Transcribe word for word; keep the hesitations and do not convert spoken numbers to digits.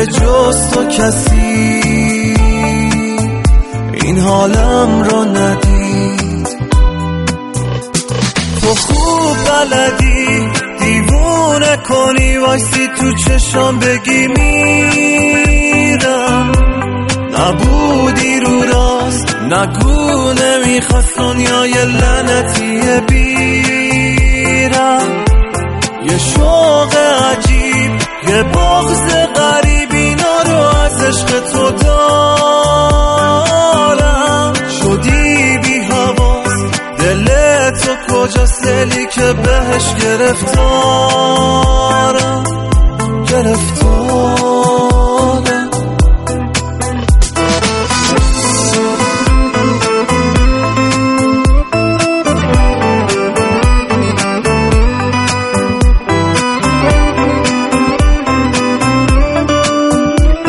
به جز تو کسی این حالم رو ندید. تو خوب بلدی دیوونه کنی، وایسی تو چشام بگی میرم، نبودی رو راست نگو نمیخواست دنیای لعنتی بیرم. یه شوق عجیب یه بغض غریب اینا رو از عشق تو دارم. شدی بی حواس دل تو کجاست، دلی که بهش گرفتار